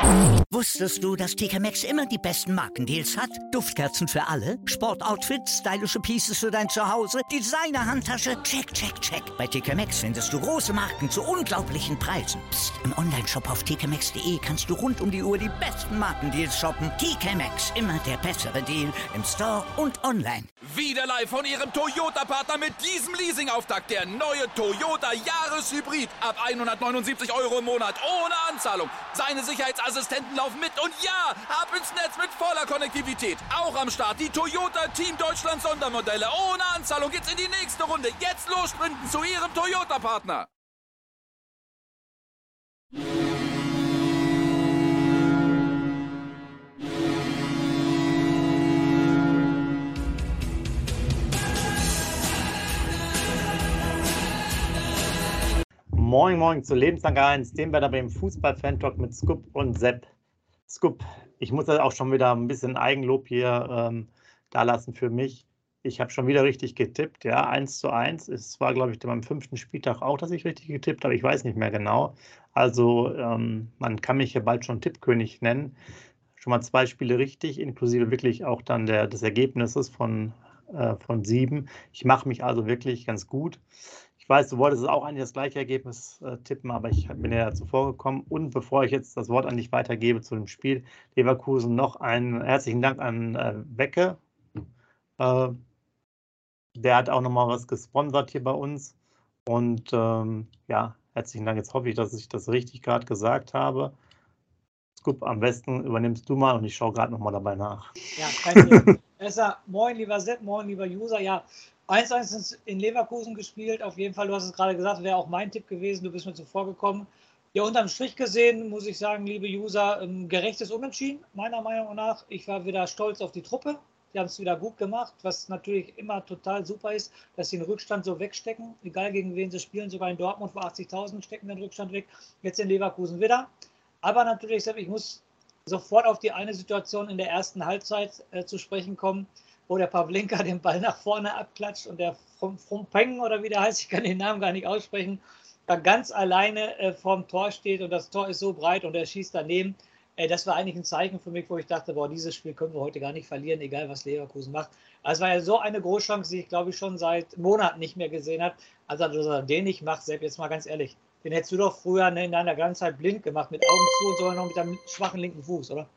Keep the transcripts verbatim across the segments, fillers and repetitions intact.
Wusstest du, dass T K Maxx immer die besten Markendeals hat? Duftkerzen für alle, Sportoutfits, stylische Pieces für dein Zuhause, Designer-Handtasche, check, check, check. Bei T K Maxx findest du große Marken zu unglaublichen Preisen. Psst. Im Onlineshop auf t k maxx punkt d e kannst du rund um die Uhr die besten Markendeals shoppen. T K Maxx, immer der bessere Deal im Store und online. Wieder live von Ihrem Toyota-Partner mit diesem Leasing-Auftakt. Der neue Toyota Jahreshybrid. Ab hundertneunundsiebzig Euro im Monat. Ohne Anzahlung. Seine Sicherheitsassistenten laufen mit. Und ja, ab ins Netz mit voller Konnektivität. Auch am Start die Toyota Team Deutschland Sondermodelle. Ohne Anzahlung geht's in die nächste Runde. Jetzt los sprinten zu Ihrem Toyota-Partner. Moin Moin zu Lebenslang eins, dem Wetter beim Fußball-Fan-Talk mit Scoop und Sepp. Scoop, ich muss ja auch schon wieder ein bisschen Eigenlob hier ähm, da lassen für mich. Ich habe schon wieder richtig getippt, ja, eins zu eins. Es war, glaube ich, beim fünften Spieltag auch, dass ich richtig getippt habe. Ich weiß nicht mehr genau. Also ähm, man kann mich ja bald schon Tippkönig nennen. Schon mal zwei Spiele richtig, inklusive wirklich auch dann der, des Ergebnisses von, äh, von sieben. Ich mache mich also wirklich ganz gut. Ich weiß, du wolltest auch eigentlich das gleiche Ergebnis äh, tippen, aber ich bin ja zuvor gekommen. Und bevor ich jetzt das Wort an dich weitergebe zu dem Spiel Leverkusen, noch einen herzlichen Dank an äh, Wecke. Äh, der hat auch nochmal was gesponsert hier bei uns. Und ähm, ja, herzlichen Dank. Jetzt hoffe ich, dass ich das richtig gerade gesagt habe. Scoop, am besten übernimmst du mal und ich schaue gerade nochmal dabei nach. Ja, kein Problem. Erstmal, moin lieber Sepp, moin lieber User. Ja, eins zu eins in Leverkusen gespielt. Auf jeden Fall, du hast es gerade gesagt, wäre auch mein Tipp gewesen. Du bist mir zuvor gekommen. Ja, unterm Strich gesehen, muss ich sagen, liebe User, ein gerechtes Unentschieden, meiner Meinung nach. Ich war wieder stolz auf die Truppe. Die haben es wieder gut gemacht, was natürlich immer total super ist, dass sie den Rückstand so wegstecken. Egal gegen wen sie spielen, sogar in Dortmund vor achtzigtausend stecken den Rückstand weg. Jetzt in Leverkusen wieder. Aber natürlich, Sepp, ich muss sofort auf die eine Situation in der ersten Halbzeit äh, zu sprechen kommen, wo der Pavlenka den Ball nach vorne abklatscht und der Frumpeng oder wie der heißt, ich kann den Namen gar nicht aussprechen, da ganz alleine äh, vorm Tor steht und das Tor ist so breit und er schießt daneben. Äh, das war eigentlich ein Zeichen für mich, wo ich dachte, boah, dieses Spiel können wir heute gar nicht verlieren, egal was Leverkusen macht. Also es war ja so eine Großchance, die ich glaube ich schon seit Monaten nicht mehr gesehen habe. Also dass er den nicht macht, Sepp, jetzt mal ganz ehrlich, den hättest du doch früher in deiner ganzen Zeit blind gemacht, mit Augen zu und sogar noch mit einem schwachen linken Fuß, oder?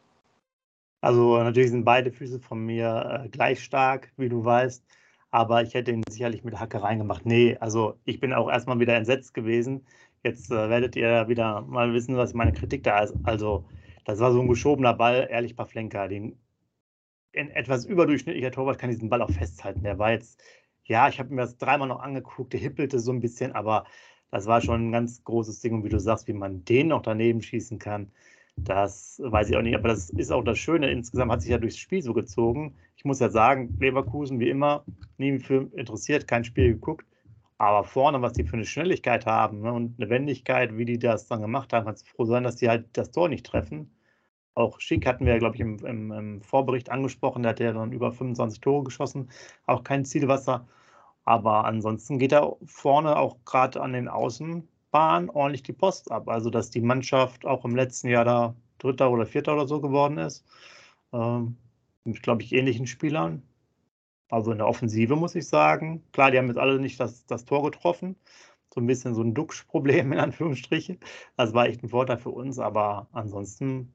Also natürlich sind beide Füße von mir äh, gleich stark, wie du weißt, aber ich hätte ihn sicherlich mit Hacke reingemacht. Nee, also ich bin auch erstmal wieder entsetzt gewesen. Jetzt äh, werdet ihr wieder mal wissen, was meine Kritik da ist. Also das war so ein geschobener Ball, ehrlich, Pavlenka, den ein etwas überdurchschnittlicher Torwart kann diesen Ball auch festhalten. Der war jetzt, ja, ich habe mir das dreimal noch angeguckt, der hippelte so ein bisschen, aber das war schon ein ganz großes Ding. Und wie du sagst, wie man den noch daneben schießen kann, das weiß ich auch nicht, aber das ist auch das Schöne. Insgesamt hat sich ja durchs Spiel so gezogen. Ich muss ja sagen, Leverkusen wie immer, nie für interessiert, kein Spiel geguckt. Aber vorne, was die für eine Schnelligkeit haben, ne, und eine Wendigkeit, wie die das dann gemacht haben, kannst du froh sein, dass die halt das Tor nicht treffen. Auch Schick hatten wir, glaube ich, im, im, im Vorbericht angesprochen. Der hat ja dann über fünfundzwanzig Tore geschossen. Auch kein Zielwasser. Aber ansonsten geht da vorne auch gerade an den Außenbahnen ordentlich die Post ab. Also, dass die Mannschaft auch im letzten Jahr da Dritter oder Vierter oder so geworden ist. Ähm, mit, glaube ich, ähnlichen Spielern. Also in der Offensive muss ich sagen. Klar, die haben jetzt alle nicht das, das Tor getroffen. So ein bisschen so ein Duxch-Problem in Anführungsstrichen. Das war echt ein Vorteil für uns. Aber ansonsten,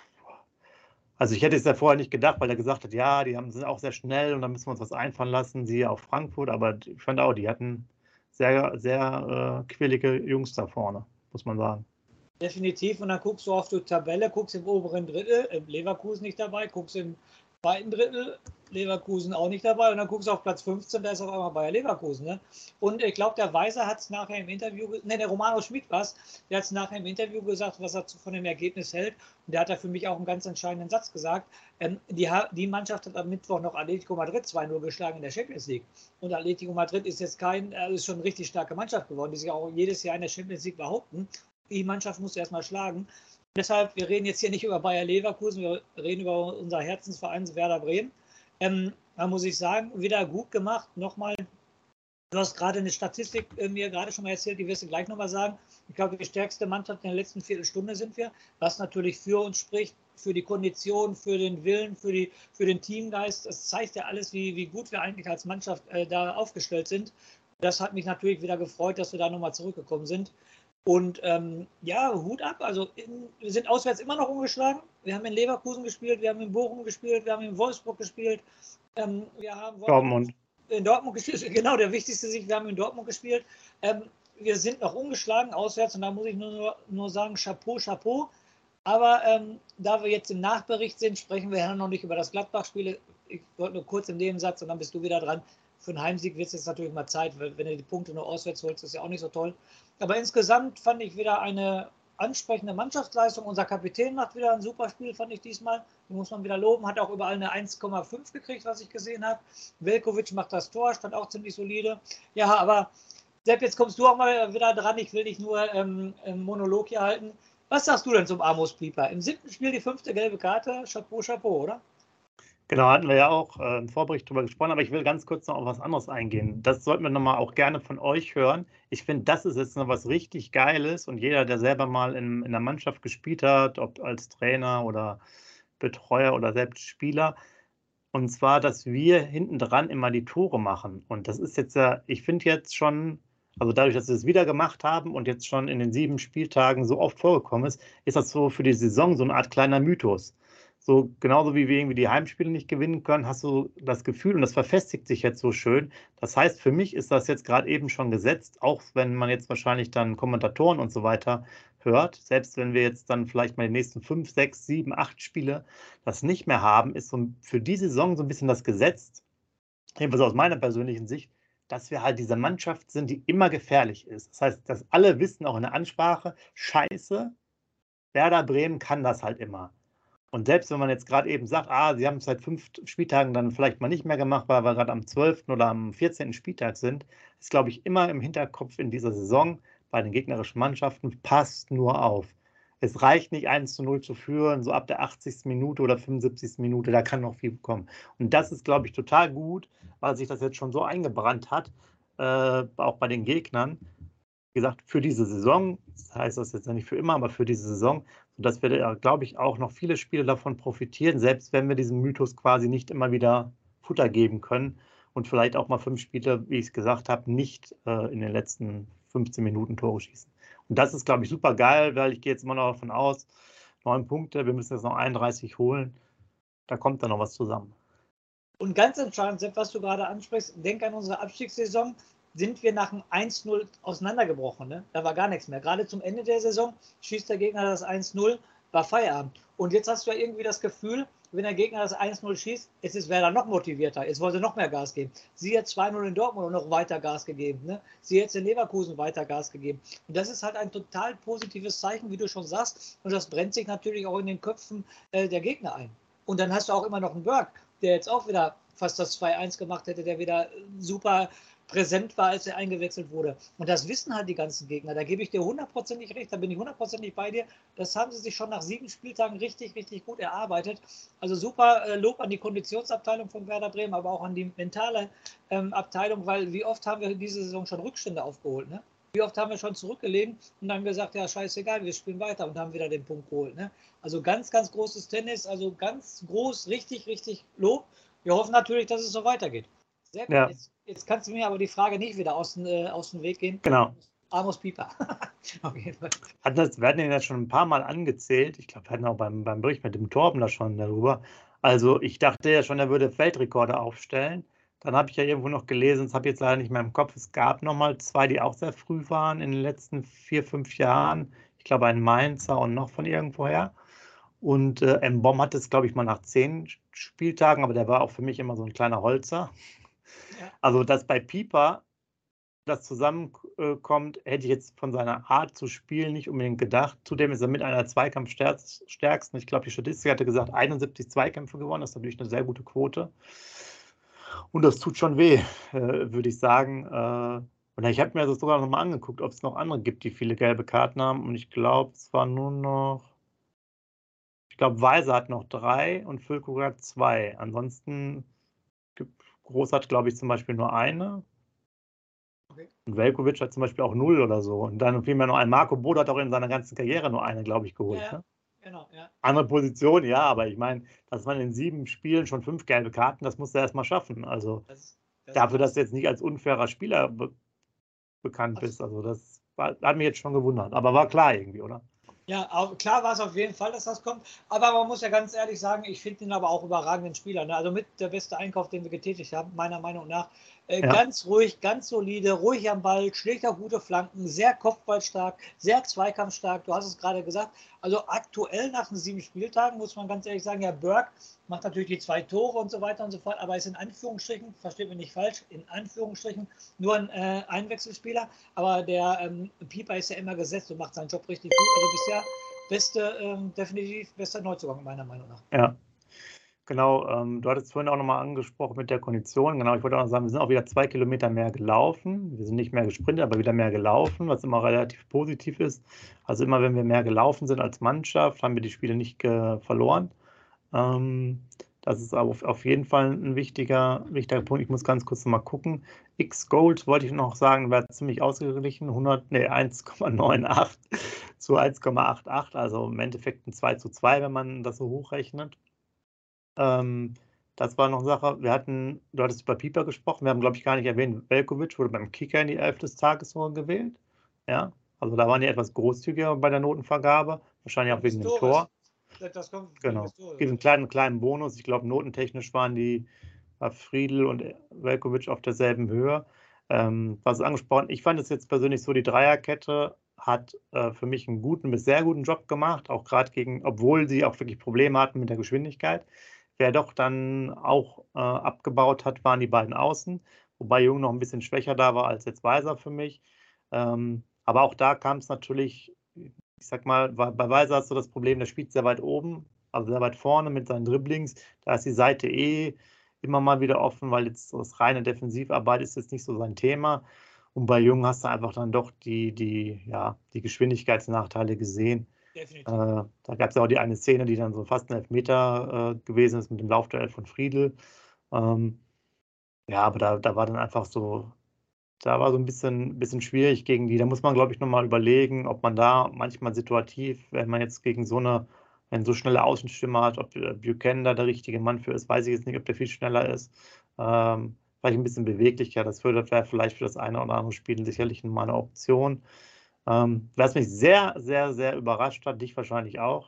also ich hätte es ja vorher nicht gedacht, weil er gesagt hat, ja, die haben, sind auch sehr schnell und da müssen wir uns was einfallen lassen, siehe auch Frankfurt, aber ich fand auch, die hatten sehr, sehr äh, quirlige Jungs da vorne, muss man sagen. Definitiv, und dann guckst du auf die Tabelle, guckst im oberen Drittel, Leverkusen nicht dabei, guckst im zweiten Drittel, Leverkusen auch nicht dabei, und dann guckst du auf Platz fünfzehn, da ist auf einmal Bayer Leverkusen. Ne? Und ich glaube, der Weiser hat es nachher im Interview, ne, der Romano Schmid war es, der hat es nachher im Interview gesagt, was er von dem Ergebnis hält. Und der hat da für mich auch einen ganz entscheidenden Satz gesagt. Ähm, die, die Mannschaft hat am Mittwoch noch Atletico Madrid zwei null geschlagen in der Champions League. Und Atletico Madrid ist jetzt kein, äh, ist schon eine richtig starke Mannschaft geworden, die sich auch jedes Jahr in der Champions League behaupten. Die Mannschaft musste erstmal schlagen. Deshalb, wir reden jetzt hier nicht über Bayer Leverkusen, wir reden über unser Herzensverein Werder Bremen. Ähm, da muss ich sagen, wieder gut gemacht. Nochmal, du hast gerade eine Statistik äh, mir gerade schon mal erzählt, die wirst du gleich nochmal sagen. Ich glaube, die stärkste Mannschaft in der letzten Viertelstunde sind wir, was natürlich für uns spricht, für die Kondition, für den Willen, für, die, für den Teamgeist. Das zeigt ja alles, wie, wie gut wir eigentlich als Mannschaft äh, da aufgestellt sind. Das hat mich natürlich wieder gefreut, dass wir da nochmal zurückgekommen sind. Und ähm, ja, Hut ab. Also in, wir sind auswärts immer noch ungeschlagen. Wir haben in Leverkusen gespielt, wir haben in Bochum gespielt, wir haben in Wolfsburg gespielt. Ähm, wir haben Dortmund. in Dortmund gespielt. Genau, der wichtigste Sieg, wir haben in Dortmund gespielt. Ähm, wir sind noch ungeschlagen auswärts und da muss ich nur, nur sagen, Chapeau, Chapeau. Aber ähm, da wir jetzt im Nachbericht sind, sprechen wir ja noch nicht über das Gladbach-Spiel. Ich wollte nur kurz in dem Satz und dann bist du wieder dran. Für einen Heimsieg wird es jetzt natürlich mal Zeit, weil wenn du die Punkte nur auswärts holst, ist ja auch nicht so toll. Aber insgesamt fand ich wieder eine ansprechende Mannschaftsleistung. Unser Kapitän macht wieder ein super Spiel, fand ich diesmal. Den muss man wieder loben. Hat auch überall eine eins Komma fünf gekriegt, was ich gesehen habe. Veljković macht das Tor, stand auch ziemlich solide. Ja, aber Sepp, jetzt kommst du auch mal wieder dran. Ich will nicht nur ähm, einen Monolog hier halten. Was sagst du denn zum Amos Pieper? Im siebten Spiel die fünfte gelbe Karte. Chapeau, Chapeau, oder? Genau, hatten wir ja auch äh, im Vorbericht drüber gesprochen, aber ich will ganz kurz noch auf was anderes eingehen. Das sollten wir nochmal auch gerne von euch hören. Ich finde, das ist jetzt noch was richtig Geiles und jeder, der selber mal in, in der Mannschaft gespielt hat, ob als Trainer oder Betreuer oder selbst Spieler, und zwar, dass wir hinten dran immer die Tore machen. Und das ist jetzt ja, ich finde jetzt schon, also dadurch, dass wir es wieder gemacht haben und jetzt schon in den sieben Spieltagen so oft vorgekommen ist, ist das so für die Saison so eine Art kleiner Mythos. So genauso wie wir irgendwie die Heimspiele nicht gewinnen können, hast du das Gefühl, und das verfestigt sich jetzt so schön. Das heißt, für mich ist das jetzt gerade eben schon gesetzt, auch wenn man jetzt wahrscheinlich dann Kommentatoren und so weiter hört. Selbst wenn wir jetzt dann vielleicht mal die nächsten fünf, sechs, sieben, acht Spiele das nicht mehr haben, ist so für die Saison so ein bisschen das Gesetz, jedenfalls aus meiner persönlichen Sicht, dass wir halt diese Mannschaft sind, die immer gefährlich ist. Das heißt, dass alle wissen, auch in der Ansprache, Scheiße, Werder Bremen kann das halt immer. Und selbst wenn man jetzt gerade eben sagt, ah, sie haben es seit fünf Spieltagen dann vielleicht mal nicht mehr gemacht, weil wir gerade am zwölften oder am vierzehnten Spieltag sind, ist, glaube ich, immer im Hinterkopf in dieser Saison bei den gegnerischen Mannschaften, passt nur auf. Es reicht nicht eins zu null zu führen, so ab der achtzigsten Minute oder fünfundsiebzigsten Minute, da kann noch viel kommen. Und das ist, glaube ich, total gut, weil sich das jetzt schon so eingebrannt hat, äh, auch bei den Gegnern. Wie gesagt, für diese Saison, das heißt das jetzt nicht für immer, aber für diese Saison, sodass wir, glaube ich, auch noch viele Spiele davon profitieren, selbst wenn wir diesem Mythos quasi nicht immer wieder Futter geben können und vielleicht auch mal fünf Spiele, wie ich es gesagt habe, nicht äh, in den letzten fünfzehn Minuten Tore schießen. Und das ist, glaube ich, super geil, weil ich gehe jetzt immer noch davon aus, neun Punkte, wir müssen jetzt noch einunddreißig holen, da kommt dann noch was zusammen. Und ganz entscheidend, Sepp, was du gerade ansprichst, denk an unsere Abstiegssaison, sind wir nach dem eins null auseinandergebrochen. Ne? Da war gar nichts mehr. Gerade zum Ende der Saison schießt der Gegner das eins null, war Feierabend. Und jetzt hast du ja irgendwie das Gefühl, wenn der Gegner das eins null schießt, jetzt ist Werder noch motivierter. Jetzt wollen sie noch mehr Gas geben. Sie hat zwei null in Dortmund und noch weiter Gas gegeben. Ne? Sie hat in Leverkusen weiter Gas gegeben. Und das ist halt ein total positives Zeichen, wie du schon sagst. Und das brennt sich natürlich auch in den Köpfen äh, der Gegner ein. Und dann hast du auch immer noch einen Berg, der jetzt auch wieder fast das zwei eins gemacht hätte, der wieder super präsent war, als er eingewechselt wurde. Und das wissen halt die ganzen Gegner. Da gebe ich dir hundertprozentig recht, da bin ich hundertprozentig bei dir. Das haben sie sich schon nach sieben Spieltagen richtig, richtig gut erarbeitet. Also super äh, Lob an die Konditionsabteilung von Werder Bremen, aber auch an die mentale ähm, Abteilung, weil wie oft haben wir diese Saison schon Rückstände aufgeholt, ne? Wie oft haben wir schon zurückgelegen und dann gesagt, ja, scheißegal, wir spielen weiter und haben wieder den Punkt geholt. Ne? Also ganz, ganz großes Tennis, also ganz groß, richtig, richtig Lob. Wir hoffen natürlich, dass es so weitergeht. Sehr gut. Ja. Jetzt, jetzt kannst du mir aber die Frage nicht wieder aus, äh, aus dem Weg gehen. Genau. Amos Pieper. Auf jeden Fall. Das werden ja schon ein paar Mal angezählt. Ich glaube, wir hatten auch beim, beim Bericht mit dem Torben da schon darüber. Also ich dachte ja schon, er würde Weltrekorde aufstellen. Dann habe ich ja irgendwo noch gelesen, das habe ich jetzt leider nicht mehr im Kopf, es gab nochmal zwei, die auch sehr früh waren in den letzten vier, fünf Jahren. Ich glaube, ein Mainzer und noch von irgendwoher. Und äh, M-Bomb hat es, glaube ich, mal nach zehn Spieltagen, aber der war auch für mich immer so ein kleiner Holzer. Ja. Also, dass bei Pieper das zusammenkommt, hätte ich jetzt von seiner Art zu spielen nicht unbedingt gedacht. Zudem ist er mit einer Zweikampfstärksten. Ich glaube, die Statistik hatte gesagt, einundsiebzig Zweikämpfe gewonnen. Das ist natürlich eine sehr gute Quote. Und das tut schon weh, äh, würde ich sagen. Äh, und ich habe mir das sogar noch mal angeguckt, ob es noch andere gibt, die viele gelbe Karten haben. Und ich glaube, es war nur noch, ich glaube, Weiser hat noch drei und Füllkrug hat zwei. Ansonsten, Groß hat, glaube ich, zum Beispiel nur eine. Okay. Und Veljković hat zum Beispiel auch null oder so. Und dann vielmehr noch ein Marco Bode hat auch in seiner ganzen Karriere nur eine, glaube ich, geholt. Ja, Ne? genau, ja. Andere Position, ja, aber ich meine, dass man in sieben Spielen schon fünf gelbe Karten, das muss er erstmal schaffen. Also Das, das dafür, krass. dass du jetzt nicht als unfairer Spieler be bekannt bist. Also das war, hat mich jetzt schon gewundert. Aber war klar irgendwie, oder? Ja, auch, klar war es auf jeden Fall, dass das kommt. Aber man muss ja ganz ehrlich sagen, ich finde ihn aber auch überragenden Spieler. Ne? Also mit der beste Einkauf, den wir getätigt haben, meiner Meinung nach. Äh, Ja. Ganz ruhig, ganz solide, ruhig am Ball, schlägt auch gute Flanken, sehr kopfballstark, sehr zweikampfstark. Du hast es gerade gesagt. Also aktuell nach den sieben Spieltagen muss man ganz ehrlich sagen, ja, Burke macht natürlich die zwei Tore und so weiter und so fort, aber ist in Anführungsstrichen, versteht mich nicht falsch, in Anführungsstrichen nur ein äh, Einwechselspieler. Aber der ähm, Pieper ist ja immer gesetzt und macht seinen Job richtig gut. Also bisher beste, ähm, definitiv bester Neuzugang meiner Meinung nach. Ja, genau. Ähm, du hattest vorhin auch nochmal angesprochen mit der Kondition. Genau, ich wollte auch noch sagen, wir sind auch wieder zwei Kilometer mehr gelaufen. Wir sind nicht mehr gesprintet, aber wieder mehr gelaufen, was immer relativ positiv ist. Also immer, wenn wir mehr gelaufen sind als Mannschaft, haben wir die Spiele nicht verloren. Ähm, das ist auf, auf jeden Fall ein wichtiger, wichtiger Punkt. Ich muss ganz kurz mal gucken. X-Gold wollte ich noch sagen, war ziemlich ausgeglichen. hundert, nee, eins Komma neunundachtzig zu eins Komma achtundachtzig, also im Endeffekt ein zwei zu zwei, wenn man das so hochrechnet. Ähm, das war noch eine Sache. Wir hatten, du hattest über Pieper gesprochen, wir haben, glaube ich, gar nicht erwähnt, Veljković wurde beim Kicker in die Elf des Tages so gewählt. Ja, also da waren die etwas großzügiger bei der Notenvergabe, wahrscheinlich auch wegen dem Tor. Das kommt Genau. Es gibt einen kleinen, kleinen Bonus. Ich glaube, notentechnisch waren die war Friedl und Veljković auf derselben Höhe. Ähm, was angesprochen, ich fand es jetzt persönlich so, die Dreierkette hat äh, für mich einen guten bis sehr guten Job gemacht, auch gerade gegen, obwohl sie auch wirklich Probleme hatten mit der Geschwindigkeit. Wer doch dann auch äh, abgebaut hat, waren die beiden Außen, wobei Jung noch ein bisschen schwächer da war als jetzt Weiser für mich. Ähm, aber auch da kam es natürlich, ich sag mal, bei Weiser hast du das Problem, der spielt sehr weit oben, also sehr weit vorne mit seinen Dribblings. Da ist die Seite eh immer mal wieder offen, weil jetzt das reine Defensivarbeit ist jetzt nicht so sein Thema. Und bei Jung hast du einfach dann doch die, die, ja, die Geschwindigkeitsnachteile gesehen. Definitiv. Äh, da gab es ja auch die eine Szene, die dann so fast ein Elfmeter äh, gewesen ist mit dem Laufduell von Friedl. Ähm, ja, aber da, da war dann einfach so, da war so ein bisschen, bisschen schwierig gegen die. Da muss man, glaube ich, nochmal überlegen, ob man da manchmal situativ, wenn man jetzt gegen so eine, wenn so schnelle Außenstürmer hat, ob Buchanan da der richtige Mann für ist, weiß ich jetzt nicht, ob der viel schneller ist. Ähm, vielleicht ein bisschen beweglicher. Das wäre vielleicht für das eine oder andere Spiel sicherlich mal eine Option. Ähm, was mich sehr, sehr, sehr überrascht hat, dich wahrscheinlich auch,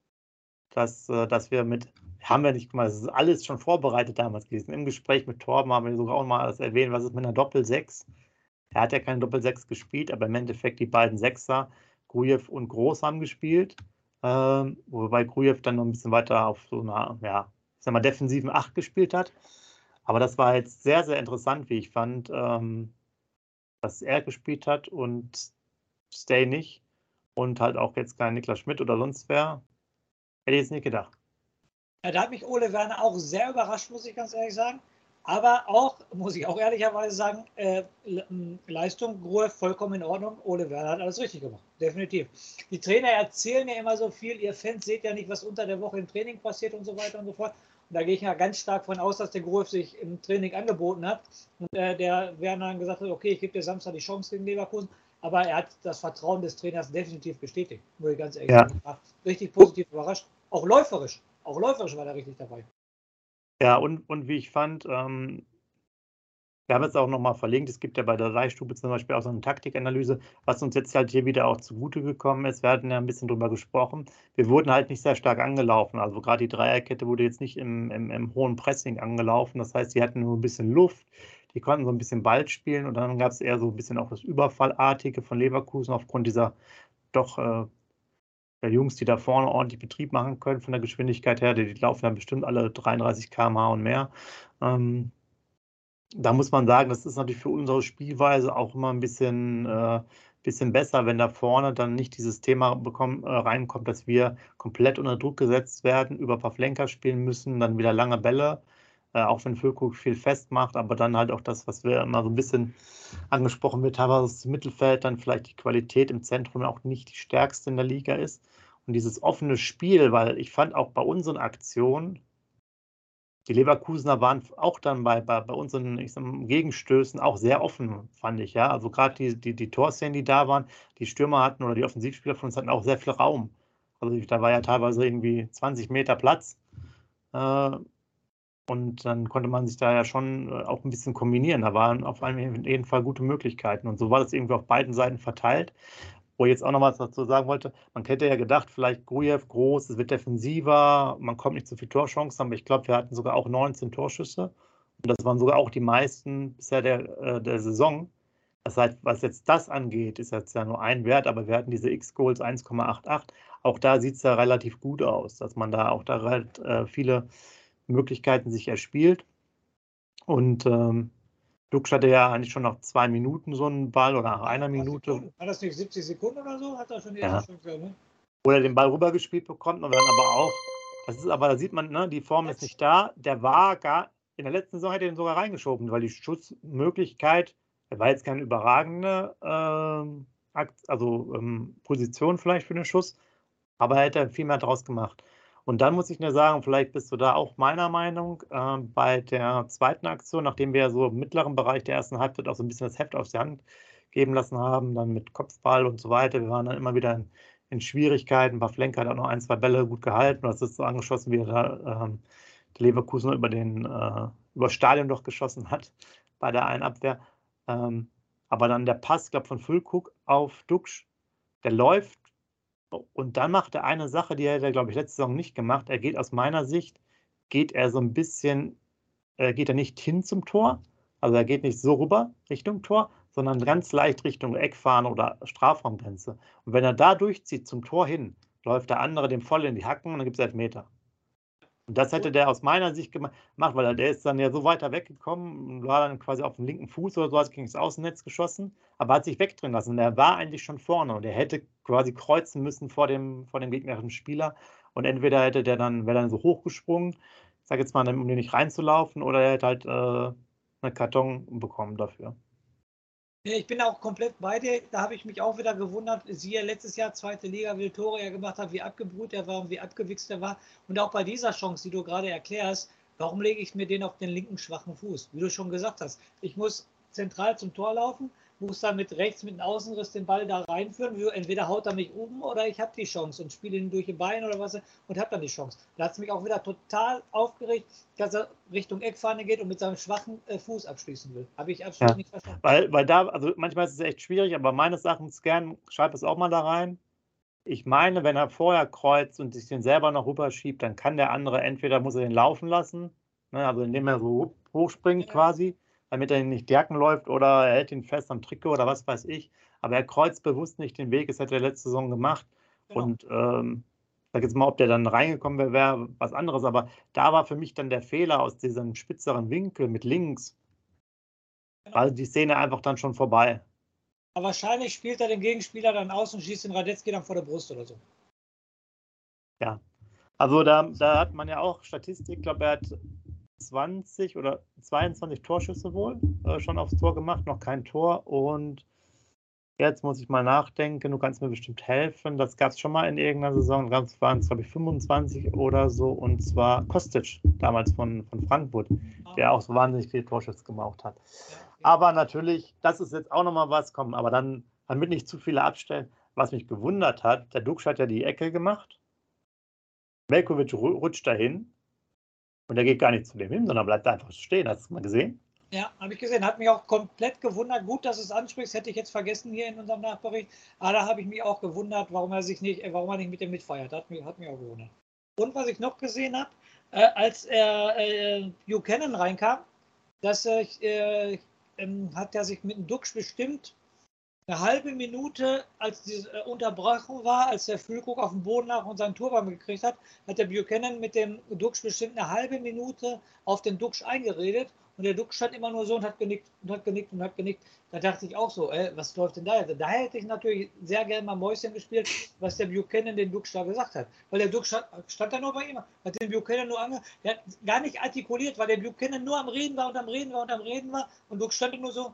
dass, äh, dass wir mit, haben wir nicht, guck mal, das ist alles schon vorbereitet damals gewesen. Im Gespräch mit Torben haben wir sogar auch mal das erwähnt, was ist mit einer Doppel-Sechs? Er hat ja keine Doppel-Sechs gespielt, aber im Endeffekt die beiden Sechser, Grujew und Groß, haben gespielt. Ähm, wobei Grujew dann noch ein bisschen weiter auf so einer, ja, ich sag mal, defensiven Acht gespielt hat. Aber das war jetzt sehr, sehr interessant, wie ich fand, ähm, dass er gespielt hat und Stay nicht. Und halt auch jetzt kein Niklas Schmidt oder sonst wer. Hätte ich jetzt nicht gedacht. Ja, da hat mich Ole Werner auch sehr überrascht, muss ich ganz ehrlich sagen. Aber auch, muss ich auch ehrlicherweise sagen, äh, Leistung, Ruhe, vollkommen in Ordnung. Ole Werner hat alles richtig gemacht, definitiv. Die Trainer erzählen ja immer so viel, ihr Fans seht ja nicht, was unter der Woche im Training passiert und so weiter und so fort. Und da gehe ich ja ganz stark von aus, dass der Gruev sich im Training angeboten hat und äh, der Werner dann gesagt hat, okay, ich gebe dir Samstag die Chance gegen Leverkusen. Aber er hat das Vertrauen des Trainers definitiv bestätigt, muss ich ganz ehrlich Ja. sagen. War richtig positiv überrascht. Auch läuferisch. Auch läuferisch war er richtig dabei. Ja, und, und wie ich fand, ähm, wir haben es auch nochmal verlinkt, es gibt ja bei der Leihstube zum Beispiel auch so eine Taktikanalyse, was uns jetzt halt hier wieder auch zugute gekommen ist. Wir hatten ja ein bisschen drüber gesprochen. Wir wurden halt nicht sehr stark angelaufen. Also gerade die Dreierkette wurde jetzt nicht im, im, im hohen Pressing angelaufen. Das heißt, die hatten nur ein bisschen Luft, die konnten so ein bisschen Ball spielen und dann gab es eher so ein bisschen auch das Überfallartige von Leverkusen aufgrund dieser doch äh, der Jungs, die da vorne ordentlich Betrieb machen können von der Geschwindigkeit her. Die, die laufen dann bestimmt alle dreiunddreißig Kilometer pro Stunde und mehr. Ähm, Da muss man sagen, das ist natürlich für unsere Spielweise auch immer ein bisschen, äh, bisschen besser, wenn da vorne dann nicht dieses Thema bekommen, äh, reinkommt, dass wir komplett unter Druck gesetzt werden, über Pavlenka spielen müssen, dann wieder lange Bälle, äh, auch wenn Füllkrug viel festmacht, aber dann halt auch das, was wir immer so ein bisschen angesprochen wird, aber das Mittelfeld dann vielleicht die Qualität im Zentrum auch nicht die stärkste in der Liga ist. Und dieses offene Spiel, weil ich fand auch bei unseren Aktionen, Die Leverkusener waren auch dann bei, bei, bei unseren ich sag mal, Gegenstößen auch sehr offen, fand ich. Ja? Also gerade die, die, die Torszenen, die da waren, die Stürmer hatten oder die Offensivspieler von uns hatten auch sehr viel Raum. Also da war ja teilweise irgendwie zwanzig Meter Platz. Äh, und dann konnte man sich da ja schon äh, auch ein bisschen kombinieren. Da waren auf jeden Fall gute Möglichkeiten. Und so war das irgendwie auf beiden Seiten verteilt. Wo ich jetzt auch noch was dazu sagen wollte, man hätte ja gedacht, vielleicht Grujew groß, es wird defensiver, man kommt nicht zu viel Torchancen, aber ich glaube, wir hatten sogar auch neunzehn Torschüsse und das waren sogar auch die meisten bisher der, äh, der Saison. Das heißt, was jetzt das angeht, ist jetzt ja nur ein Wert, aber wir hatten diese X-Goals eins Komma achtundachtzig. Auch da sieht es ja relativ gut aus, dass man da auch da halt äh, viele Möglichkeiten sich erspielt. Und ähm, Duxch hatte ja eigentlich schon nach zwei Minuten so einen Ball oder nach einer Minute. War das nicht siebzig Sekunden oder so? Hat er schon die Ja. erste Chance, ne? Wo er den Ball rübergespielt bekommt und dann aber auch, das ist aber, da sieht man, ne, die Form ist nicht da. Der war gar, in der letzten Saison hätte er den sogar reingeschoben, weil die Schussmöglichkeit, er war jetzt keine überragende ähm, also ähm, Position vielleicht für den Schuss, aber er hätte viel mehr draus gemacht. Und dann muss ich nur sagen, vielleicht bist du da auch meiner Meinung, äh, bei der zweiten Aktion, nachdem wir so im mittleren Bereich der ersten Halbzeit auch so ein bisschen das Heft auf die Hand geben lassen haben, dann mit Kopfball und so weiter, wir waren dann immer wieder in, in Schwierigkeiten, Pavlenka hat auch noch ein, zwei Bälle gut gehalten, das ist so angeschossen, wie er da ähm, der Leverkusen über den äh, über das Stadion doch geschossen hat bei der einen Abwehr. Ähm, aber dann der Pass, ich glaube, von Füllkrug auf Duxch, der läuft. Und dann macht er eine Sache, die hat er, glaube ich, letzte Saison nicht gemacht. Er geht aus meiner Sicht, geht er so ein bisschen, äh, geht er nicht hin zum Tor, also er geht nicht so rüber Richtung Tor, sondern ganz leicht Richtung Eckfahne oder Strafraumgrenze. Und wenn er da durchzieht zum Tor hin, läuft der andere dem voll in die Hacken und dann gibt es Elfmeter. Und das hätte der aus meiner Sicht gemacht, weil der ist dann ja so weiter weggekommen und war dann quasi auf dem linken Fuß oder so, hat gegen das Außennetz geschossen, aber hat sich wegdrehen lassen. Und er war eigentlich schon vorne und er hätte quasi kreuzen müssen vor dem, vor dem gegnerischen Spieler. Und entweder hätte der dann, wäre dann so hochgesprungen, ich sage jetzt mal, um den nicht reinzulaufen, oder er hätte halt äh, einen Karton bekommen dafür. Ja, ich bin auch komplett bei dir. Da habe ich mich auch wieder gewundert. Siehe letztes Jahr zweite Liga, wie Tore er gemacht hat, wie abgebrüht er war und wie abgewichst er war. Und auch bei dieser Chance, die du gerade erklärst, warum lege ich mir den auf den linken schwachen Fuß? Wie du schon gesagt hast, ich muss zentral zum Tor laufen, muss dann mit rechts, mit dem Außenriss den Ball da reinführen. Entweder haut er mich um oder ich habe die Chance und spiele ihn durch die Beine oder was und habe dann die Chance. Da hat es mich auch wieder total aufgeregt, dass er Richtung Eckfahne geht und mit seinem schwachen äh, Fuß abschließen will. Habe ich absolut Ja, nicht verstanden. Weil, weil da, also manchmal ist es echt schwierig, aber meines Erachtens gern, schreib es auch mal da rein. Ich meine, wenn er vorher kreuzt und sich den selber noch rüberschiebt, dann kann der andere entweder, muss er den laufen lassen, ne, also indem er so hochspringt Ja. quasi, damit er ihn nicht Dirken läuft, oder er hält ihn fest am Trikot oder was weiß ich. Aber er kreuzt bewusst nicht den Weg, das hat er letzte Saison gemacht. Genau. Und ähm, sag jetzt mal, ob der dann reingekommen wäre, wäre was anderes. Aber da war für mich dann der Fehler aus diesem spitzeren Winkel mit links, Genau. war die Szene einfach dann schon vorbei. Aber wahrscheinlich spielt er den Gegenspieler dann aus und schießt den Radetzky dann vor der Brust oder so. Ja, also da, da hat man ja auch Statistik, ich glaube, er hat zwanzig oder zweiundzwanzig Torschüsse wohl äh, schon aufs Tor gemacht, noch kein Tor. Und jetzt muss ich mal nachdenken, du kannst mir bestimmt helfen. Das gab es schon mal in irgendeiner Saison, das waren es, glaube ich, fünfundzwanzig oder so. Und zwar Kostic, damals von, von Frankfurt, ah, der auch so wahnsinnig viele Torschüsse gemacht hat. Ja, okay. Aber natürlich, das ist jetzt auch nochmal was, kommen, aber dann, damit nicht zu viele abstellen. Was mich gewundert hat, der Duxch hat ja die Ecke gemacht. Veljković rutscht dahin. Und der geht gar nicht zu dem hin, sondern bleibt einfach stehen. Hast du es mal gesehen? Ja, habe ich gesehen. Hat mich auch komplett gewundert. Gut, dass du es ansprichst, hätte ich jetzt vergessen hier in unserem Nachbericht. Aber da habe ich mich auch gewundert, warum er sich nicht, warum er nicht mit dem mitfeiert. Hat mich, hat mich auch gewundert. Und was ich noch gesehen habe, äh, als er äh, Buchanan reinkam, dass äh, äh, hat er sich mit dem Duxch bestimmt eine halbe Minute, als die äh, Unterbrechung war, als der Füllkrug auf dem Boden lag und seinen Turban gekriegt hat, hat der Buchanan mit dem Duxch bestimmt eine halbe Minute auf den Duxch eingeredet und der Duxch stand immer nur so und hat genickt und hat genickt und hat genickt. Da dachte ich auch so, ey, was läuft denn da jetzt? Da hätte ich natürlich sehr gerne mal Mäuschen gespielt, was der Buchanan den Duxch da gesagt hat. Weil der Duxch stand da nur bei ihm, hat den Buchanan nur ange... Der hat gar nicht artikuliert, weil der Buchanan nur am Reden war und am Reden war und am Reden war und Duxch stand nur so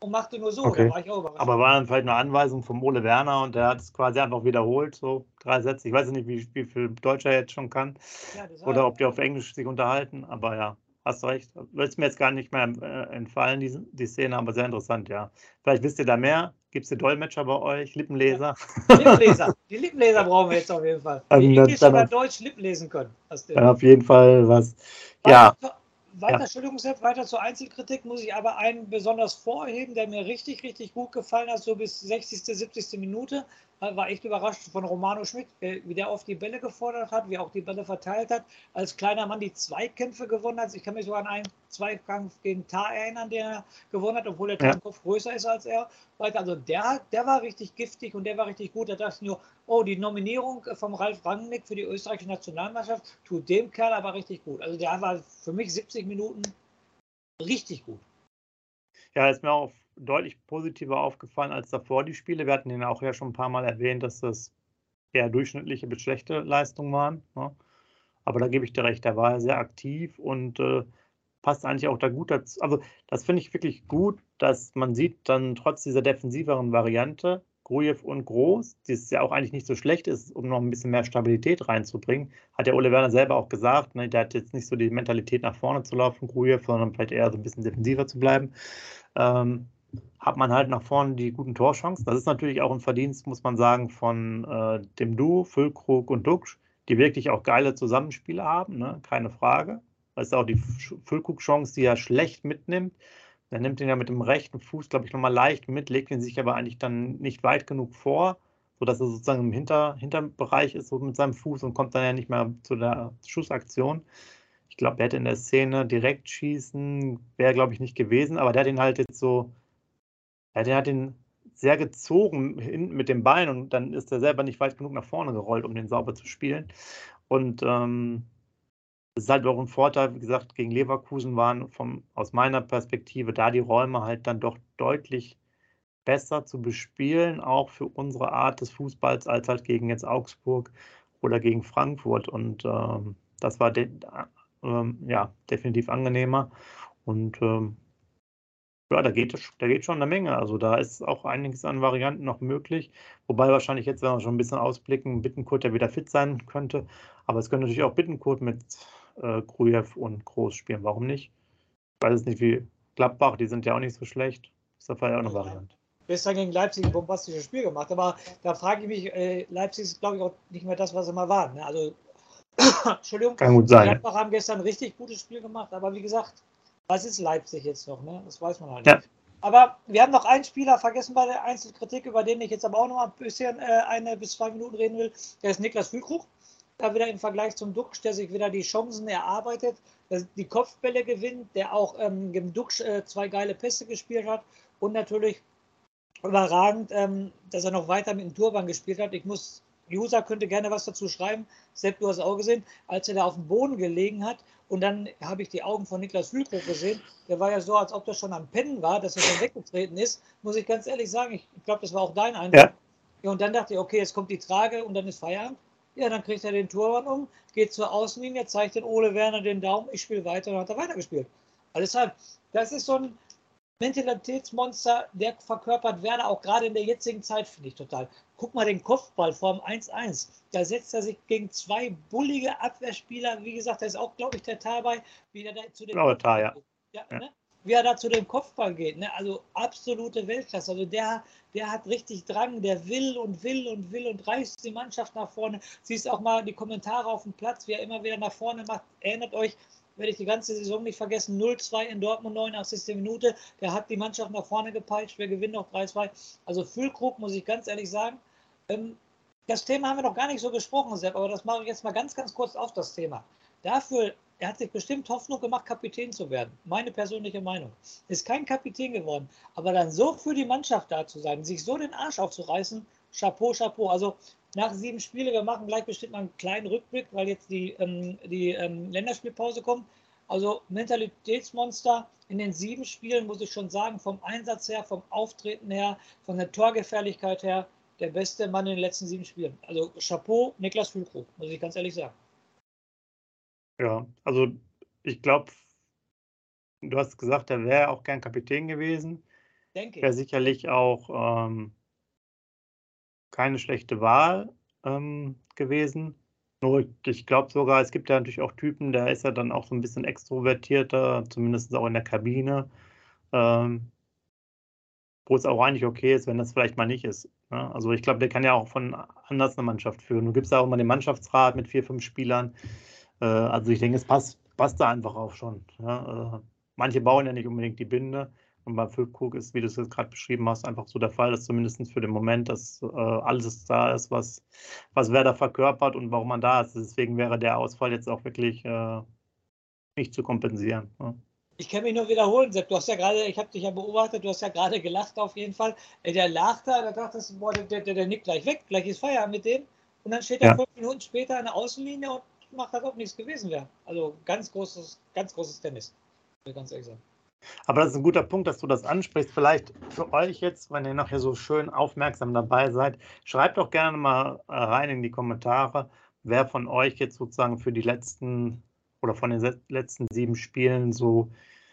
und machte nur so. Okay. Da war ich auch überrascht. Aber war dann vielleicht eine Anweisung vom Ole Werner und der hat es quasi einfach wiederholt, so drei Sätze. Ich weiß nicht, wie, wie viel Deutsch er jetzt schon kann Ja, das oder war, ob die auf Englisch sich unterhalten, aber ja, hast du recht. Wird es mir jetzt gar nicht mehr äh, entfallen, die, die Szene, aber sehr interessant, ja. Vielleicht wisst ihr da mehr. Gibt es die Dolmetscher bei euch, Lippenleser? Lippenleser. Die Lippenleser brauchen wir jetzt auf jeden Fall. Die Ähm, dann- Englisch dann oder auf- Deutsch Lippen lesen können. Das Dann auf jeden Fall was. Ja, Weiter, weiter, Ja. Entschuldigung, Sepp, weiter zur Einzelkritik muss ich aber einen besonders vorheben, der mir richtig, richtig gut gefallen hat, so bis sechzigste, siebzigste Minute. Da war echt überrascht von Romano Schmidt, äh, wie der oft die Bälle gefordert hat, wie er auch die Bälle verteilt hat, als kleiner Mann die Zweikämpfe gewonnen hat. Ich kann mich sogar an einen Zweikampf gegen Tar erinnern, den er gewonnen hat, obwohl der Tar Ja. im Kopf größer ist als er. Also der, der war richtig giftig und der war richtig gut. Da dachte ich nur, oh, die Nominierung vom Ralf Rangnick für die österreichische Nationalmannschaft tut dem Kerl aber richtig gut. Also der war für mich siebzig Minuten richtig gut. Ja, ist mir auch deutlich positiver aufgefallen als davor die Spiele. Wir hatten ihn auch ja schon ein paar Mal erwähnt, dass das eher durchschnittliche bis schlechte Leistungen waren. Ne? Aber da gebe ich dir recht, der war sehr aktiv und äh, passt eigentlich auch da gut dazu. Also das finde ich wirklich gut, dass man sieht dann trotz dieser defensiveren Variante, Grujew und Groß, die es ja auch eigentlich nicht so schlecht ist, um noch ein bisschen mehr Stabilität reinzubringen, hat der Ole Werner selber auch gesagt, ne, der hat jetzt nicht so die Mentalität nach vorne zu laufen, Grujew, sondern vielleicht eher so ein bisschen defensiver zu bleiben. Ähm, hat man halt nach vorne die guten Torchancen. Das ist natürlich auch ein Verdienst, muss man sagen, von äh, dem Duo, Füllkrug und Duxch, die wirklich auch geile Zusammenspiele haben, ne? Keine Frage. Das ist auch die Füllkrug-Chance, die er schlecht mitnimmt. Er nimmt ihn ja mit dem rechten Fuß, glaube ich, nochmal leicht mit, legt ihn sich aber eigentlich dann nicht weit genug vor, sodass er sozusagen im Hinter, Hinterbereich ist so mit seinem Fuß und kommt dann ja nicht mehr zu der Schussaktion. Ich glaube, er hätte in der Szene direkt schießen, wäre, glaube ich, nicht gewesen, aber der hat ihn halt jetzt so, ja, der hat ihn sehr gezogen hinten mit dem Bein und dann ist er selber nicht weit genug nach vorne gerollt, um den sauber zu spielen. Und ähm, das ist halt auch ein Vorteil, wie gesagt, gegen Leverkusen waren vom, aus meiner Perspektive da die Räume halt dann doch deutlich besser zu bespielen, auch für unsere Art des Fußballs, als halt gegen jetzt Augsburg oder gegen Frankfurt. Und ähm, das war de ähm, ja, definitiv angenehmer. Und ähm, ja, da geht, da geht schon eine Menge. Also da ist auch einiges an Varianten noch möglich. Wobei wahrscheinlich jetzt, wenn wir schon ein bisschen ausblicken, Bittencourt ja wieder fit sein könnte. Aber es könnte natürlich auch Bittencourt mit äh, Grujew und Groß spielen. Warum nicht? Ich weiß es nicht, wie Gladbach, die sind ja auch nicht so schlecht. Ist auf jeden Fall auch eine Variante. Gestern gegen Leipzig ein bombastisches Spiel gemacht, aber da frage ich mich, äh, Leipzig ist, glaube ich, auch nicht mehr das, was sie mal waren. Ne? Also, Entschuldigung, Kann gut sein. Gladbach haben gestern ein richtig gutes Spiel gemacht, aber wie gesagt, was ist Leipzig jetzt noch? Ne? Das weiß man halt Ja. nicht. Aber wir haben noch einen Spieler vergessen bei der Einzelkritik, über den ich jetzt aber auch noch mal ein bisschen äh, eine bis zwei Minuten reden will. Der ist Niklas Füllkrug. Da wieder im Vergleich zum Duxch, der sich wieder die Chancen erarbeitet, der die Kopfbälle gewinnt, der auch ähm, im Duxch äh, zwei geile Pässe gespielt hat und natürlich überragend, ähm, dass er noch weiter mit dem Turban gespielt hat. Ich muss, User könnte gerne was dazu schreiben. Sepp, du hast auch gesehen, als er da auf dem Boden gelegen hat und dann habe ich die Augen von Niklas Füllkrug gesehen. Der war ja so, als ob der schon am Pennen war, dass er schon weggetreten ist. Muss ich ganz ehrlich sagen, ich glaube, das war auch dein Eindruck. Ja. Ja, und dann dachte ich, okay, jetzt kommt die Trage und dann ist Feierabend. Ja, dann kriegt er den Turban um, geht zur Außenlinie, zeigt den Ole Werner den Daumen, ich spiele weiter und hat er weitergespielt. Also deshalb, das ist so ein Mentalitätsmonster, der verkörpert Werder auch gerade in der jetzigen Zeit, finde ich total. Guck mal den Kopfball vorm eins eins. Da setzt er sich gegen zwei bullige Abwehrspieler. Wie gesagt, da ist auch, glaube ich, der Tar bei, wie er da zu dem Blaue Tar, ja. ja, Ja. ne? Wie er da zu dem Kopfball geht. Ne? Also absolute Weltklasse. Also der, der hat richtig Drang, der will und will und will und reißt die Mannschaft nach vorne. Siehst auch mal die Kommentare auf dem Platz, wie er immer wieder nach vorne macht. Erinnert euch, werde ich die ganze Saison nicht vergessen, null zwei in Dortmund, neunundachtzigste Minute. Der hat die Mannschaft nach vorne gepeitscht. Wir gewinnen noch drei zwei. Also Füllkrug, muss ich ganz ehrlich sagen. Ähm, das Thema haben wir noch gar nicht so gesprochen, Sepp, aber das mache ich jetzt mal ganz, ganz kurz auf, das Thema. Dafür, er hat sich bestimmt Hoffnung gemacht, Kapitän zu werden. Meine persönliche Meinung. Ist kein Kapitän geworden. Aber dann so für die Mannschaft da zu sein, sich so den Arsch aufzureißen, Chapeau, Chapeau. Also nach sieben Spiele, wir machen gleich bestimmt mal einen kleinen Rückblick, weil jetzt die, ähm, die ähm, Länderspielpause kommt. Also Mentalitätsmonster in den sieben Spielen, muss ich schon sagen, vom Einsatz her, vom Auftreten her, von der Torgefährlichkeit her, der beste Mann in den letzten sieben Spielen. Also Chapeau, Niklas Füllkrug, muss ich ganz ehrlich sagen. Ja, also ich glaube, du hast gesagt, er wäre auch gern Kapitän gewesen. denke ich. Wäre sicherlich auch ähm, keine schlechte Wahl ähm, gewesen. Nur ich glaube sogar, es gibt ja natürlich auch Typen, der ist ja dann auch so ein bisschen extrovertierter, zumindest auch in der Kabine, ähm, wo es auch eigentlich okay ist, wenn das vielleicht mal nicht ist. Ne? Also ich glaube, der kann ja auch von anders eine Mannschaft führen. Du gibst ja auch mal den Mannschaftsrat mit vier, fünf Spielern. Äh, also ich denke, es passt, passt da einfach auch schon. Ja? Äh, manche bauen ja nicht unbedingt die Binde. Und bei Füllkrug ist, wie du es jetzt gerade beschrieben hast, einfach so der Fall, dass zumindest für den Moment, dass äh, alles da ist, was, was Werder verkörpert und warum man da ist. Deswegen wäre der Ausfall jetzt auch wirklich äh, nicht zu kompensieren. Ja. Ich kann mich nur wiederholen, Sepp. Du hast ja gerade, ich habe dich ja beobachtet, du hast ja gerade gelacht auf jeden Fall. Der lag da, da dachtest du, boah, der, der, der nickt gleich weg, gleich ist Feierabend mit dem. Und dann steht er Ja. fünf Minuten später an der Außenlinie und macht, als ob nichts gewesen wäre. Also ganz großes, ganz großes Tennis. Ganz ehrlich sagen. Aber das ist ein guter Punkt, dass du das ansprichst. Vielleicht für euch jetzt, wenn ihr nachher so schön aufmerksam dabei seid, schreibt doch gerne mal rein in die Kommentare, wer von euch jetzt sozusagen für die letzten oder von den letzten sieben Spielen so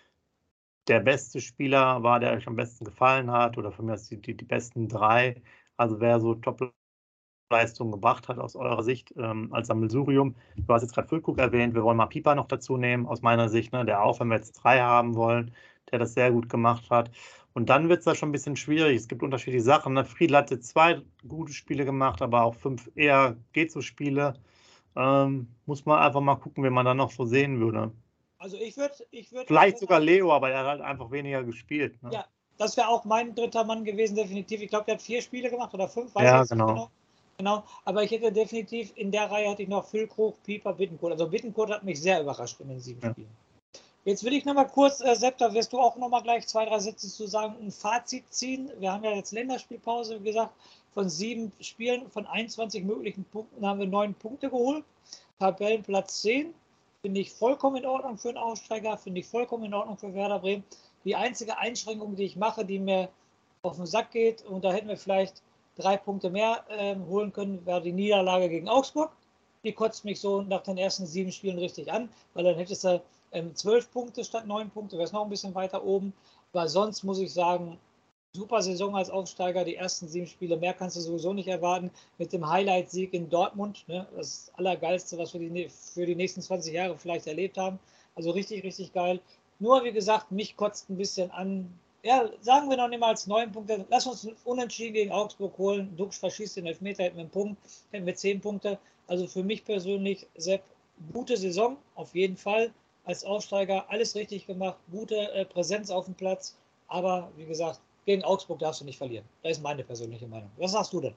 der beste Spieler war, der euch am besten gefallen hat, oder für mich die, die, die besten drei. Also wer so Top-Leistungen gebracht hat aus eurer Sicht ähm, als Sammelsurium. Du hast jetzt gerade Füllkrug erwähnt, wir wollen mal Pieper noch dazu nehmen, aus meiner Sicht, ne, der auch, wenn wir jetzt drei haben wollen, der das sehr gut gemacht hat. Und dann wird es da schon ein bisschen schwierig. Es gibt unterschiedliche Sachen. Ne? Friedl hatte zwei gute Spiele gemacht, aber auch fünf eher geht so Spiele. Ähm, muss man einfach mal gucken, wen man da noch so sehen würde. Also ich würde, ich würde Vielleicht sogar Leo, aber er hat halt einfach weniger gespielt. Ne? Ja, das wäre auch mein dritter Mann gewesen, definitiv. Ich glaube, der hat vier Spiele gemacht oder fünf, weiß Ja, ich jetzt genau. nicht genau. Genau, aber ich hätte definitiv in der Reihe hatte ich noch Füllkrug, Pieper, Bittencourt. Also Bittencourt hat mich sehr überrascht in den sieben Ja. Spielen. Jetzt will ich nochmal kurz, äh, Sepp, da wirst du auch nochmal gleich zwei, drei Sätze zu sagen, ein Fazit ziehen. Wir haben ja jetzt Länderspielpause, wie gesagt, von sieben Spielen, von einundzwanzig möglichen Punkten haben wir neun Punkte geholt. Tabellenplatz zehn, finde ich vollkommen in Ordnung für einen Aussteiger, finde ich vollkommen in Ordnung für Werder Bremen. Die einzige Einschränkung, die ich mache, die mir auf den Sack geht, und da hätten wir vielleicht drei Punkte mehr äh, holen können, wäre die Niederlage gegen Augsburg. Die kotzt mich so nach den ersten sieben Spielen richtig an, weil dann hättest du ähm, zwölf Punkte statt neun Punkte, wäre es noch ein bisschen weiter oben. Aber sonst muss ich sagen, super Saison als Aufsteiger, die ersten sieben Spiele, mehr kannst du sowieso nicht erwarten. Mit dem Highlight-Sieg in Dortmund, ne, das Allergeilste, was wir die, für die nächsten zwanzig Jahre vielleicht erlebt haben. Also richtig, richtig geil. Nur, wie gesagt, mich kotzt ein bisschen an. Ja, sagen wir noch nicht mal als neun Punkte. Lass uns unentschieden gegen Augsburg holen. Dux verschießt den Elfmeter, hätten wir einen Punkt, hätten wir zehn Punkte. Also für mich persönlich, Sepp, gute Saison, auf jeden Fall. Als Aufsteiger alles richtig gemacht, gute äh, Präsenz auf dem Platz. Aber wie gesagt, gegen Augsburg darfst du nicht verlieren. Das ist meine persönliche Meinung. Was sagst du denn?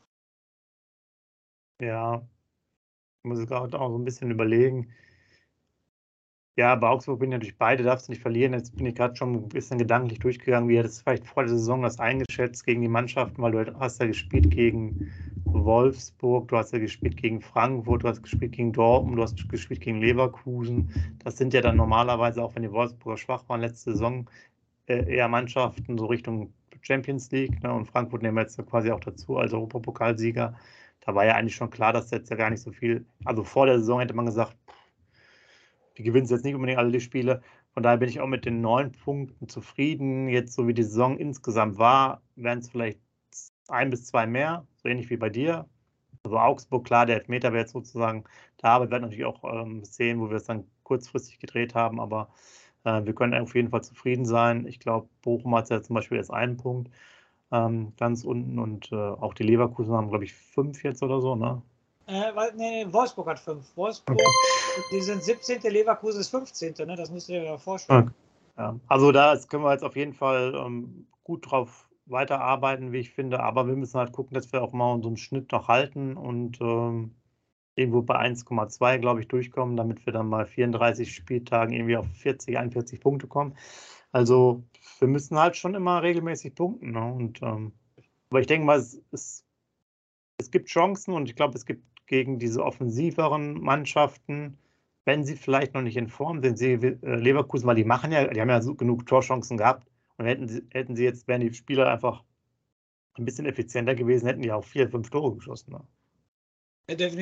Ja, ich muss gerade auch so ein bisschen überlegen. Ja, bei Augsburg bin ich natürlich beide, darfst du nicht verlieren. Jetzt bin ich gerade schon ein bisschen gedanklich durchgegangen, wie hättest du vielleicht vor der Saison das eingeschätzt gegen die Mannschaften, weil du hast ja gespielt gegen Wolfsburg, du hast ja gespielt gegen Frankfurt, du hast gespielt gegen Dortmund, du hast gespielt gegen Leverkusen. Das sind ja dann normalerweise, auch wenn die Wolfsburger schwach waren letzte Saison, eher Mannschaften so Richtung Champions League. Ne? Und Frankfurt nehmen wir jetzt quasi auch dazu als Europapokalsieger. Da war ja eigentlich schon klar, dass jetzt ja gar nicht so viel, also vor der Saison hätte man gesagt, die gewinnen jetzt nicht unbedingt alle die Spiele. Von daher bin ich auch mit den neun Punkten zufrieden. Jetzt, so wie die Saison insgesamt war, wären es vielleicht ein bis zwei mehr, so ähnlich wie bei dir. Also Augsburg, klar, der Elfmeter wäre jetzt sozusagen da, aber wir werden natürlich auch ähm, sehen, wo wir es dann kurzfristig gedreht haben. Aber äh, wir können auf jeden Fall zufrieden sein. Ich glaube, Bochum hat ja zum Beispiel jetzt einen Punkt ähm, ganz unten und äh, auch die Leverkusen haben, glaube ich, fünf jetzt oder so, ne? Äh, weil, nee, Wolfsburg hat fünf. Wolfsburg, okay. Die sind siebzehnte, Leverkusen ist fünfzehnte. Ne? Das musst du dir ja vorstellen. Okay. Ja. Also da können wir jetzt auf jeden Fall ähm, gut drauf weiterarbeiten, wie ich finde. Aber wir müssen halt gucken, dass wir auch mal unseren Schnitt noch halten und ähm, irgendwo bei eins Komma zwei, glaube ich, durchkommen, damit wir dann mal vierunddreißig Spieltagen irgendwie auf vierzig, einundvierzig Punkte kommen. Also wir müssen halt schon immer regelmäßig punkten. Ne? Und, ähm, aber ich denke mal, es, es, es gibt Chancen und ich glaube, es gibt gegen diese offensiveren Mannschaften, wenn sie vielleicht noch nicht in Form sind, sie, äh, Leverkusen, weil die machen ja, die haben ja so genug Torchancen gehabt und hätten sie, hätten sie jetzt, wären die Spieler einfach ein bisschen effizienter gewesen, hätten die auch vier, fünf Tore geschossen. Ne? Ja, definitiv. Also,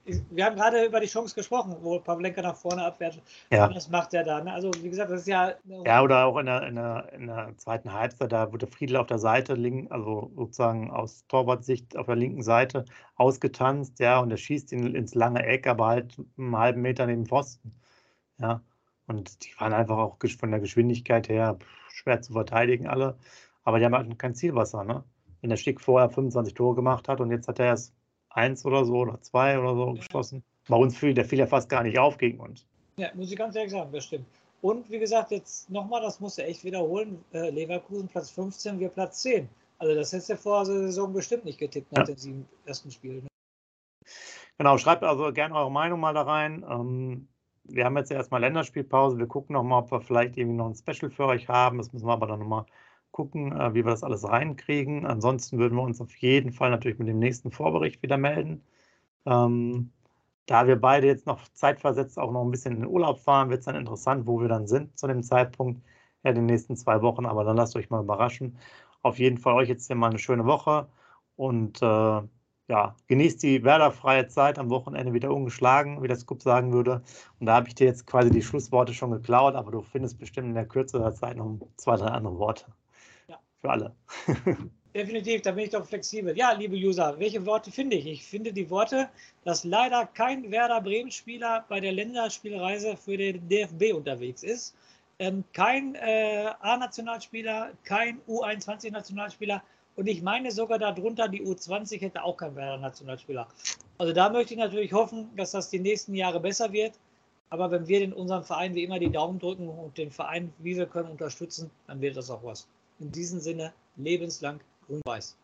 wir haben gerade über die Chance gesprochen, wo Pavlenka nach vorne abwehrt. Ja. Das macht er da. Ne? Also wie gesagt, das ist ja... Ja, oder auch in der, in der, in der zweiten Halbzeit, da wurde Friedl auf der Seite, link, also sozusagen aus Torwartsicht auf der linken Seite ausgetanzt, ja, und er schießt ihn ins lange Eck, aber halt einen halben Meter neben Pfosten. Ja, und die waren einfach auch von der Geschwindigkeit her schwer zu verteidigen alle, aber die haben halt kein Zielwasser, ne? Wenn der Schick vorher fünfundzwanzig Tore gemacht hat und jetzt hat er erst eins oder so oder zwei oder so ja. geschossen. Bei uns fiel der fiel ja fast gar nicht auf gegen uns. Ja, muss ich ganz ehrlich sagen, das stimmt. Und wie gesagt, jetzt nochmal, das musst du echt wiederholen, äh, Leverkusen Platz fünfzehn, wir Platz zehn. Also das hättest du vor der Saison bestimmt nicht getippt nach ja. den sieben ersten Spielen. Ne? Genau, schreibt also gerne eure Meinung mal da rein. Ähm, wir haben jetzt erstmal Länderspielpause. Wir gucken nochmal, ob wir vielleicht irgendwie noch ein Special für euch haben. Das müssen wir aber dann nochmal gucken, äh, wie wir das alles reinkriegen. Ansonsten würden wir uns auf jeden Fall natürlich mit dem nächsten Vorbericht wieder melden. Ähm, da wir beide jetzt noch zeitversetzt auch noch ein bisschen in den Urlaub fahren, wird es dann interessant, wo wir dann sind zu dem Zeitpunkt, ja, in den nächsten zwei Wochen. Aber dann lasst euch mal überraschen. Auf jeden Fall euch jetzt hier mal eine schöne Woche und äh, ja, genießt die Werder-freie Zeit am Wochenende wieder ungeschlagen, wie der Scoop sagen würde. Und da habe ich dir jetzt quasi die Schlussworte schon geklaut, aber du findest bestimmt in der Kürze der Zeit noch zwei, drei andere Worte. Für alle. Definitiv, da bin ich doch flexibel. Ja, liebe User, welche Worte finde ich? Ich finde die Worte, dass leider kein Werder Bremen-Spieler bei der Länderspielreise für den D F B unterwegs ist. Ähm, kein äh, A-Nationalspieler, kein U einundzwanzig-Nationalspieler und ich meine sogar darunter die U zwanzig hätte auch kein Werder-Nationalspieler. Also da möchte ich natürlich hoffen, dass das die nächsten Jahre besser wird. Aber wenn wir in unserem Verein wie immer die Daumen drücken und den Verein, wie wir können, unterstützen, dann wird das auch was. In diesem Sinne, lebenslang grün-weiß.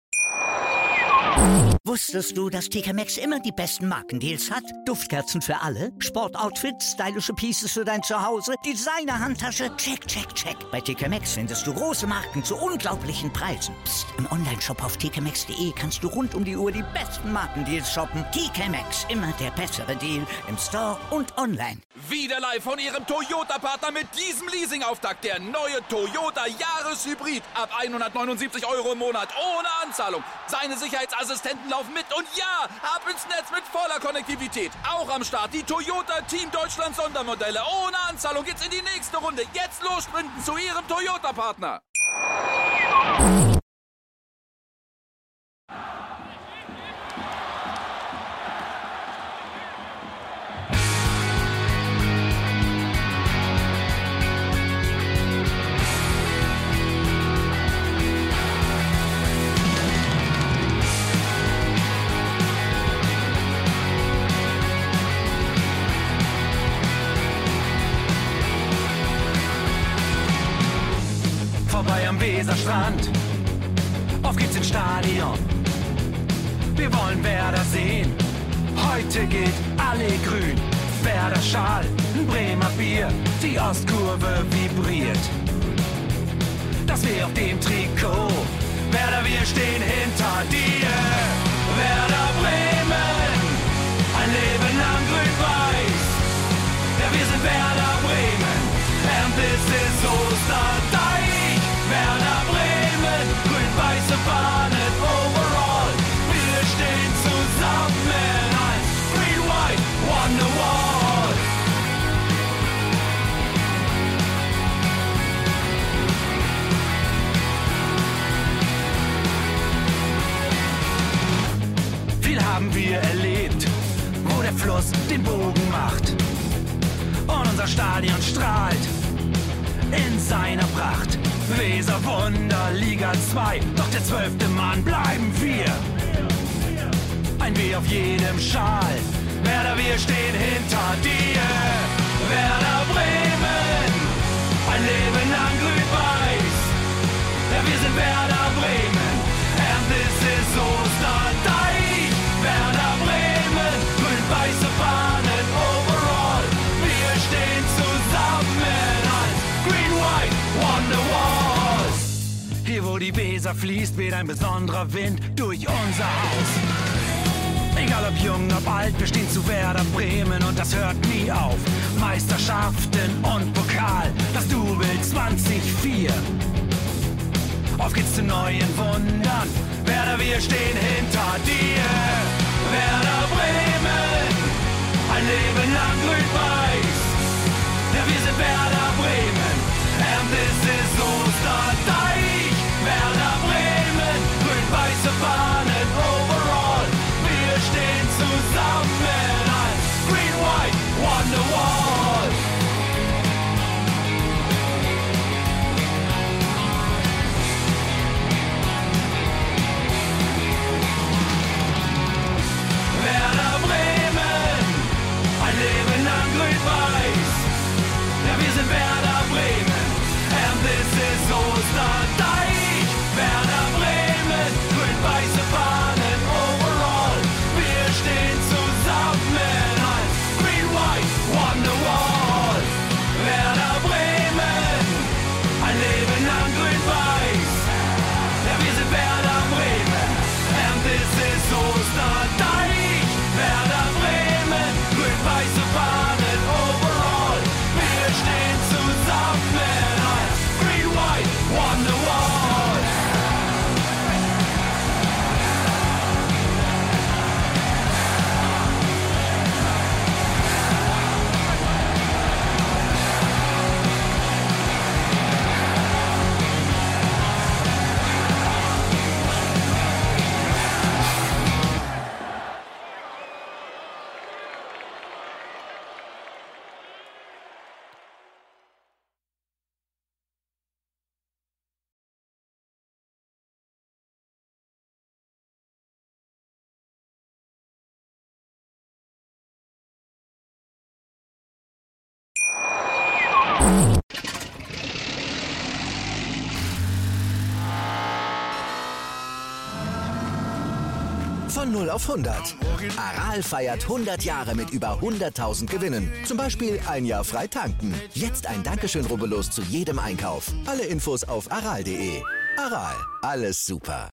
Wusstest du, dass T K Maxx immer die besten Markendeals hat? Duftkerzen für alle, Sportoutfits, stylische Pieces für dein Zuhause, Designer-Handtasche, check, check, check. Bei T K Maxx findest du große Marken zu unglaublichen Preisen. Psst. Im Onlineshop auf t k maxx punkt d e kannst du rund um die Uhr die besten Markendeals shoppen. T K Maxx, immer der bessere Deal im Store und online. Wieder live von ihrem Toyota-Partner mit diesem Leasing-Auftakt. Der neue Toyota Jahreshybrid. Ab hundertneunundsiebzig Euro im Monat ohne Anzahlung. Seine Sicherheitsassistenten laufen mit und ja, ab ins Netz mit voller Konnektivität. Auch am Start die Toyota Team Deutschland Sondermodelle. Ohne Anzahlung geht's in die nächste Runde. Jetzt los sprinten zu ihrem Toyota-Partner. Vorbei am Weserstrand, auf geht's ins Stadion. Wir wollen Werder sehen, heute geht alle grün. Werder Schal, ein Bremer Bier, die Ostkurve vibriert. Das weh auf dem Trikot, Werder, wir stehen hinter dir. Werder Bremen, ein Leben lang grün-weiß. Ja, wir sind Werder Bremen, and this is Osterdeich. Werder Bremen, grün-weiße Fahnen overall. Wir stehen zusammen als Green White Wonderwall. Viel haben wir erlebt, wo der Fluss den Bogen macht. Und unser Stadion strahlt in seiner Pracht. Weser Wunder, Liga zwei, doch der zwölfte Mann bleiben wir. Ein W auf jedem Schal, Werder, wir stehen hinter dir. Werder Bremen, ein Leben lang grün-weiß. Ja, wir sind Werder Bremen, and this is Osterdeich. Werder Bremen, grün-weiße Fahnen overall. Wir stehen zusammen als Green White Wonderwall. Hier wo die Weser fließt, weht ein besonderer Wind durch unser Haus. Egal ob jung, ob alt, wir stehen zu Werder Bremen und das hört nie auf. Meisterschaften und Pokal, das Double zwanzig vier. Auf geht's zu neuen Wundern, Werder, wir stehen hinter dir. Werder Bremen, ein Leben lang grün-weiß. Ja, wir sind Werder Bremen, and this is Osterdeich. Werder Bremen, grün-weiße Fahnen overall. Wir stehen zusammen als Green-White Wonderwall. Werder Bremen, ein Leben lang grün-weiß. Ja, wir sind Werder Bremen, and this is Osterdeich. Werder Bremen, grün-weiße Fahnen overall. Wir stehen zusammen als Green-White Wonderwall. Werder Bremen, ein Leben lang grün-weiß. Ja, wir sind Werder Bremen, and this is Osterdeich. Werder Bremen, grün-weiße Fahnen overall. Wir stehen zusammen als Green-White Wonderwall. Von null auf hundert. Aral feiert hundert Jahre mit über hunderttausend Gewinnen. Zum Beispiel ein Jahr frei tanken. Jetzt ein Dankeschön, rubbellos zu jedem Einkauf. Alle Infos auf aral punkt de. Aral, alles super.